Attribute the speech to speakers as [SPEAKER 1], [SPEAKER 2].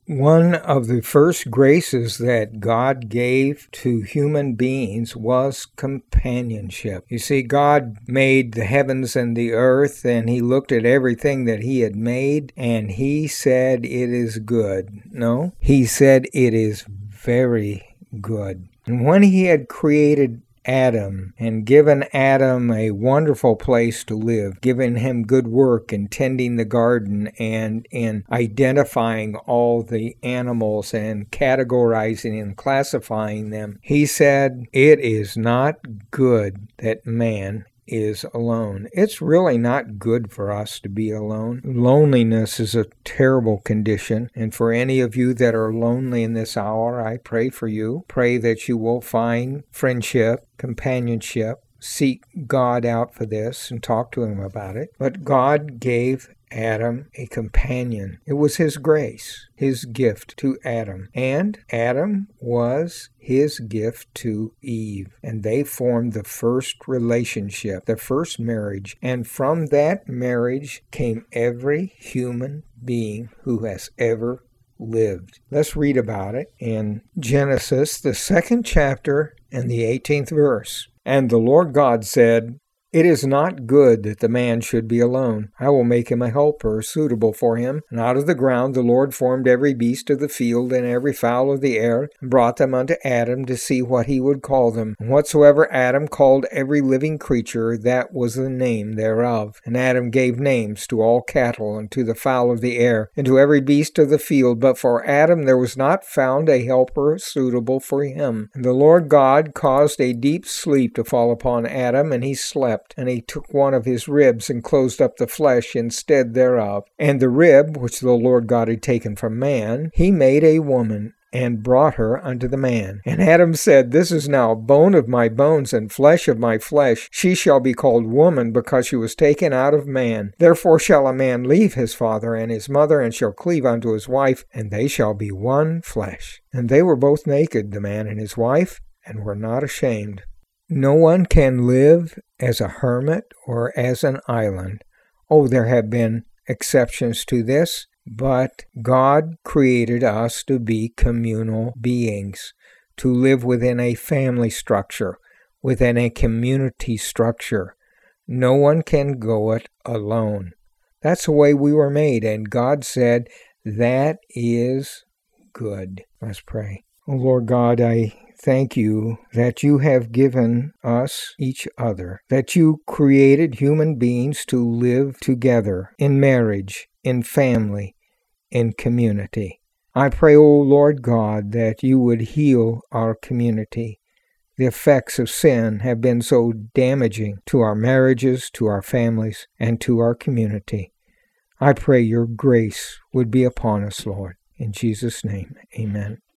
[SPEAKER 1] One of the first graces that God gave to human beings was companionship. You see, God made the heavens and the earth, and He looked at everything that He had made, and He said, "It is good." No, He said, "It is very good." And when He had created Adam and given Adam a wonderful place to live, giving him good work in tending the garden and in identifying all the animals and categorizing and classifying them, He said, "It is not good that man is alone." It's really not good for us to be alone. Loneliness is a terrible condition, and for any of you that are lonely in this hour, I pray for you. Pray that you will find friendship, companionship, seek God out for this and talk to Him about it. But God gave Adam a companion. It was His grace, His gift to Adam. And Adam was His gift to Eve. And they formed the first relationship, the first marriage. And from that marriage came every human being who has ever lived. Let's read about it in Genesis, the 2nd chapter and the 18th verse. "And the Lord God said, It is not good that the man should be alone. I will make him a helper suitable for him. And out of the ground the Lord formed every beast of the field and every fowl of the air, and brought them unto Adam to see what he would call them. And whatsoever Adam called every living creature, that was the name thereof. And Adam gave names to all cattle, and to the fowl of the air, and to every beast of the field. But for Adam there was not found a helper suitable for him. And the Lord God caused a deep sleep to fall upon Adam, and he slept. And He took one of his ribs and closed up the flesh instead thereof. And the rib, which the Lord God had taken from man, He made a woman, and brought her unto the man. And Adam said, This is now bone of my bones and flesh of my flesh. She shall be called woman, because she was taken out of man. Therefore shall a man leave his father and his mother, and shall cleave unto his wife, and they shall be one flesh. And they were both naked, the man and his wife, and were not ashamed." No one can live as a hermit or as an island. Oh, there have been exceptions to this, but God created us to be communal beings, to live within a family structure, within a community structure. No one can go it alone. That's the way we were made, and God said, that is good. Let's pray. Oh, Lord God, I thank You that You have given us each other, that You created human beings to live together in marriage, in family, in community. I pray, O Lord God, that You would heal our community. The effects of sin have been so damaging to our marriages, to our families, and to our community. I pray Your grace would be upon us, Lord. In Jesus' name, amen.